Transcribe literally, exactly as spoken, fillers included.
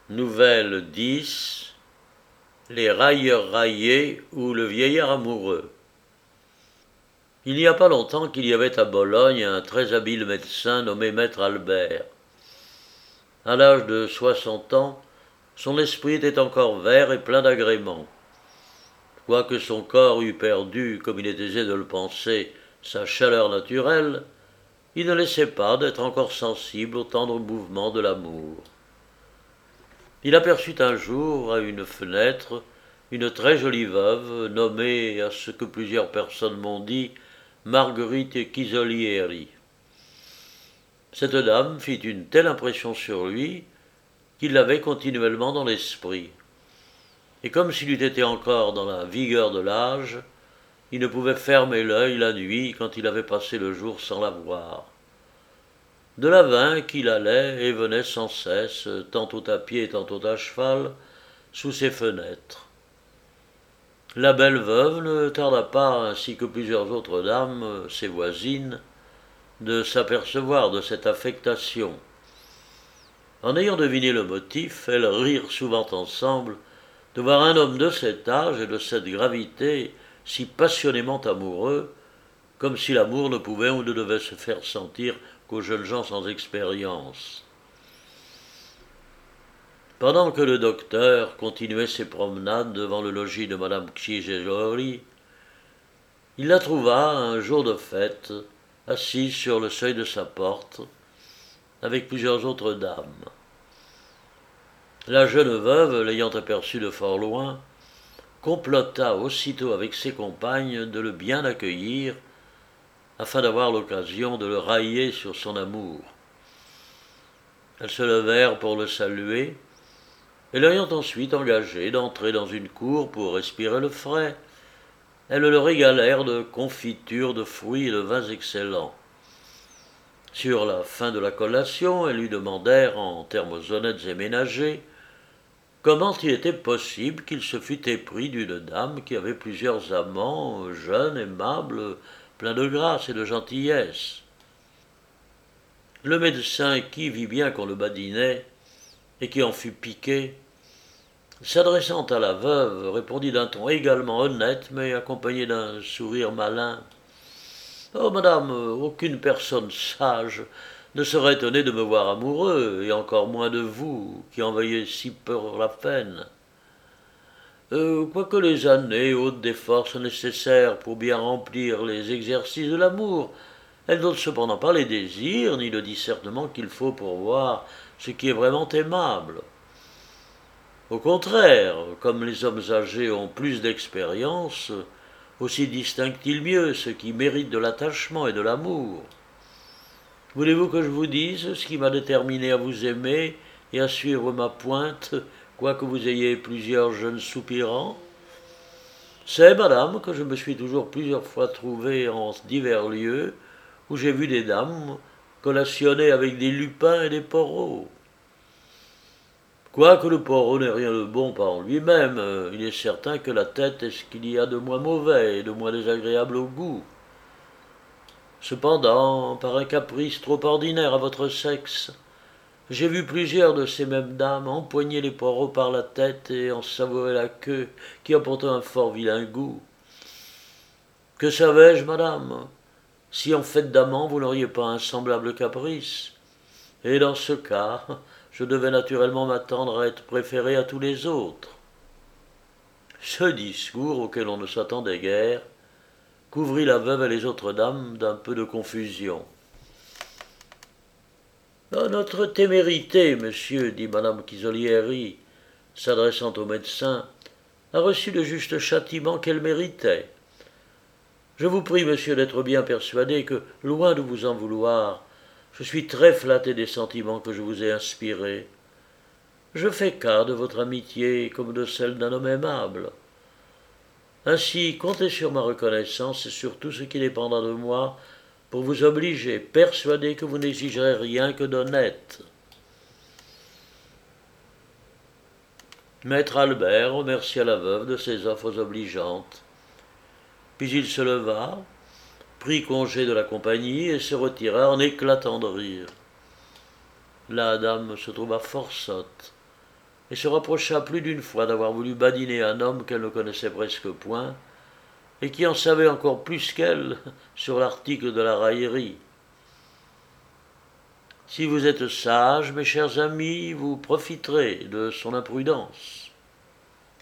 Nouvelle dix. Les railleurs raillés ou le vieillard amoureux. Il n'y a pas longtemps qu'il y avait à Bologne un très habile médecin nommé Maître Albert. À l'âge de soixante ans, son esprit était encore vert et plein d'agréments. Quoique son corps eût perdu, comme il est aisé de le penser, sa chaleur naturelle, il ne laissait pas d'être encore sensible aux tendres mouvements de l'amour. Il aperçut un jour, à une fenêtre, une très jolie veuve, nommée, à ce que plusieurs personnes m'ont dit, Marguerite Chisolieri. Cette dame fit une telle impression sur lui qu'il l'avait continuellement dans l'esprit. Et comme s'il eût été encore dans la vigueur de l'âge, il ne pouvait fermer l'œil la nuit quand il avait passé le jour sans la voir. De là vint qu'il allait et venait sans cesse, tantôt à pied, tantôt à cheval, sous ses fenêtres. La belle veuve ne tarda pas, ainsi que plusieurs autres dames, ses voisines, de s'apercevoir de cette affectation. En ayant deviné le motif, elles rirent souvent ensemble de voir un homme de cet âge et de cette gravité si passionnément amoureux, comme si l'amour ne pouvait ou ne devait se faire sentir qu'aux jeunes gens sans expérience. Pendant que le docteur continuait ses promenades devant le logis de madame Chisolieri, il la trouva un jour de fête, assise sur le seuil de sa porte, avec plusieurs autres dames. La jeune veuve, l'ayant aperçu de fort loin, complota aussitôt avec ses compagnes de le bien accueillir, afin d'avoir l'occasion de le railler sur son amour. Elles se levèrent pour le saluer, et l'ayant ensuite engagé d'entrer dans une cour pour respirer le frais, elles le régalèrent de confitures, de fruits et de vins excellents. Sur la fin de la collation, elles lui demandèrent, en termes honnêtes et ménagers, comment il était possible qu'il se fût épris d'une dame qui avait plusieurs amants, jeunes, aimables, pleins de grâce et de gentillesse. Le médecin, qui vit bien qu'on le badinait, et qui en fut piqué, s'adressant à la veuve, répondit d'un ton également honnête, mais accompagné d'un sourire malin. « Oh, madame, aucune personne sage ne serait étonnée de me voir amoureux, et encore moins de vous, qui en veuillez si peu la peine. Euh, quoique les années ôtent des forces nécessaires pour bien remplir les exercices de l'amour, elles n'ôtent cependant pas les désirs, ni le discernement qu'il faut pour voir ce qui est vraiment aimable. Au contraire, comme les hommes âgés ont plus d'expérience, aussi distinguent-ils mieux ce qui mérite de l'attachement et de l'amour. Voulez-vous que je vous dise ce qui m'a déterminé à vous aimer et à suivre ma pointe, quoique vous ayez plusieurs jeunes soupirants? C'est, madame, que je me suis toujours plusieurs fois trouvé en divers lieux où j'ai vu des dames collationner avec des lupins et des poros. Quoique le poreau n'ait rien de bon par lui-même, il est certain que la tête est ce qu'il y a de moins mauvais et de moins désagréable au goût. Cependant, par un caprice trop ordinaire à votre sexe, j'ai vu plusieurs de ces mêmes dames empoigner les poireaux par la tête et en savourer la queue, qui a pourtant un fort vilain goût. Que savais-je, madame, si en fait d'amant vous n'auriez pas un semblable caprice? Et dans ce cas, je devais naturellement m'attendre à être préféré à tous les autres. » Ce discours, auquel on ne s'attendait guère, couvrit la veuve et les autres dames d'un peu de confusion. « Notre témérité, monsieur, dit madame Chisolieri, s'adressant au médecin, a reçu le juste châtiment qu'elle méritait. Je vous prie, monsieur, d'être bien persuadé que, loin de vous en vouloir, je suis très flatté des sentiments que je vous ai inspirés. Je fais cas de votre amitié comme de celle d'un homme aimable. Ainsi, comptez sur ma reconnaissance et sur tout ce qui dépendra de moi pour vous obliger, persuadé que vous n'exigerez rien que d'honnête. » Maître Albert remercia la veuve de ses offres obligeantes. Puis il se leva, prit congé de la compagnie et se retira en éclatant de rire. La dame se trouva fort sotte. et se reprocha plus d'une fois d'avoir voulu badiner un homme qu'elle ne connaissait presque point, et qui en savait encore plus qu'elle sur l'article de la raillerie. Si vous êtes sages, mes chers amis, vous profiterez de son imprudence.